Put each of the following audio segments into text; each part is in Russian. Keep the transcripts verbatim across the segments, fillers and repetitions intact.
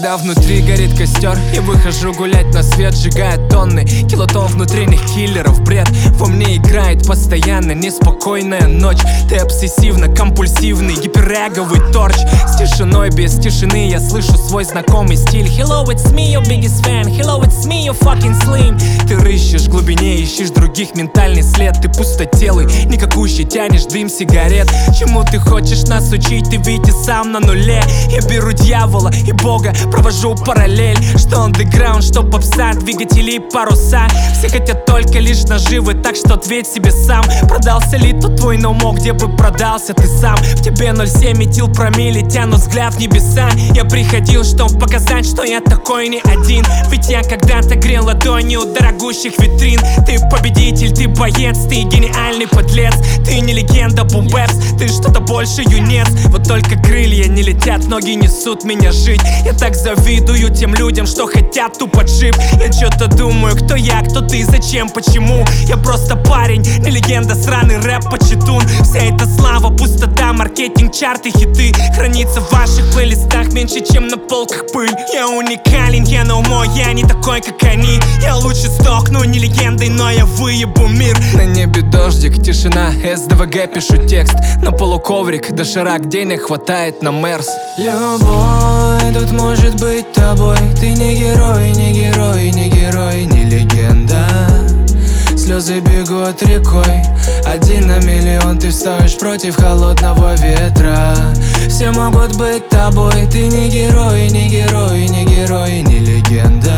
Когда внутри горит костер, я выхожу гулять на свет, сжигая тонны килотонн внутренних киллеров. Бред во мне играет постоянно, неспокойная ночь. Ты обсессивно-компульсивный гиперэговый торч. С тишиной без тишины я слышу свой знакомый стиль. Hello, it's me, your biggest fan. Hello, it's me, your fucking slim. Ты рыщешь в глубине, ищешь других ментальный след. Ты пустотелый, никакущий, тянешь дым сигарет. Чему ты хочешь нас учить, ты ведь и сам на нуле. Я беру дьявола и бога, провожу параллель. Что андеграунд, что попса, двигатели и паруса. Все хотят только лишь наживы, так что ответь себе сам. Продался ли тот твой ноумок, где бы продался ты сам? В тебе ноль семь метил промилле, тяну взгляд в небеса. Я приходил, чтоб показать, что я такой не один. Ведь я когда-то грел ладони у дорогущих витрин. Ты победитель, ты боец, ты гениальный подлец. Ты не легенда, бумбэпс, ты что-то больше юнец. Вот только крылья не летят, ноги несут меня жить. Я так завидую тем людям, что хотят тупо джип. Я что-то думаю, кто я, кто ты, зачем, почему. Я просто парень, не легенда, сраный рэп почетун. Вся эта слава, пустота, маркетинг, чарты, хиты хранится в ваших плейлистах меньше, чем на полках пыль. Я уникален, я на умо, я не такой, как они. Я лучше сдохну не легендой, но я выебу мир. На небе дождик, тишина, эс дэ вэ гэ пишу текст. На полу коврик, доширак, денег хватает на мерс. Любой тут может быть тобой. Ты не герой, не герой, не герой, не легенда. Слезы бегут рекой. Один на миллион ты встаешь против холодного ветра. Все могут быть тобой. Ты не герой, не герой, не герой, не легенда.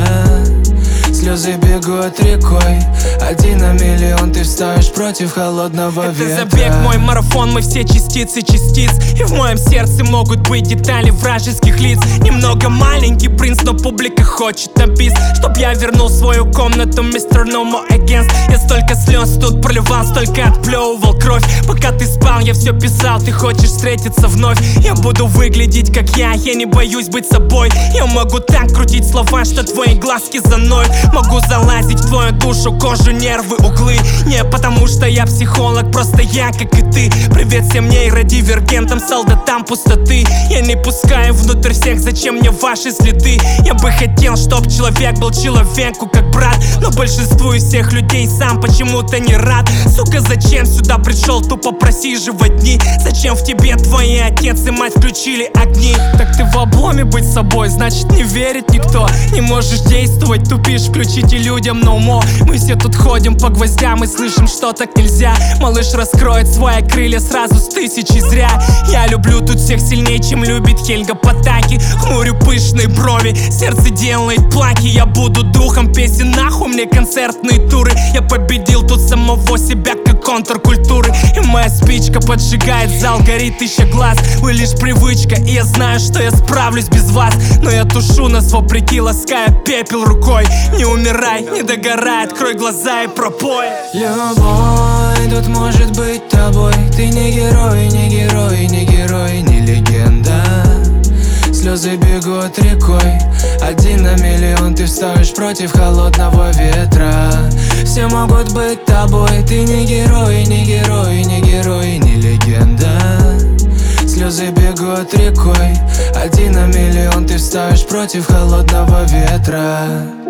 Слезы бегут рекой. Один на миллион ты встаешь против холодного Это ветра. забег, мой марафон, мы все частицы частиц. И в моем сердце могут быть детали вражеских лиц. Немного маленький принц, но публика хочет на бис. Чтоб я вернул свою комнату, мистер No More Against. Я столько слез тут проливал, столько отплевывал кровь. Пока ты спал, я все писал, ты хочешь встретиться вновь. Я буду выглядеть как я, я не боюсь быть собой. Я могу так крутить слова, что твои глазки заноют. Могу залазить в твою душу, кожу, нервы, углы. Не потому что я психолог, просто я, как и ты. Привет всем нейродивергентам, солдатам пустоты. Я не пускаю внутрь всех, зачем мне ваши следы? Я бы хотел, чтоб человек был человеку как брат. Но большинству из всех людей сам почему-то не рад. Сука, зачем сюда пришел, тупо просиживать дни? Зачем в тебе твои отец и мать включили огни? Так ты в обломе быть собой, значит не верит никто. Не можешь действовать, тупишь, включите людям no more. Мы все тут ходим по гвоздям и слышим, что так нельзя. Малыш раскроет свои крылья сразу с тысячи зря. Я люблю тут всех сильнее, чем любит Хельга Потаки. Хмурю пышные брови, сердце делает плаки. Я буду духом песен, нахуй мне концертные туры. Я победил тут самого себя, как контркультуры. И моя спичка поджигает зал, горит тысяча глаз. Вы лишь привычка, и я знаю, что я справлюсь без вас. Но я тушу нас вопреки, лаская пепел рукой. Не умирай, не догорай, открой глаза и пропой. Любой тут может быть тобой. Ты не герой, не герой, не герой, не легенда. Слезы бегут рекой. Один на миллион ты встаешь против холодного ветра. Все могут быть тобой. Ты не герой, не герой, не герой, не легенда. Слезы бегут рекой. Один на миллион ты встаешь против холодного ветра.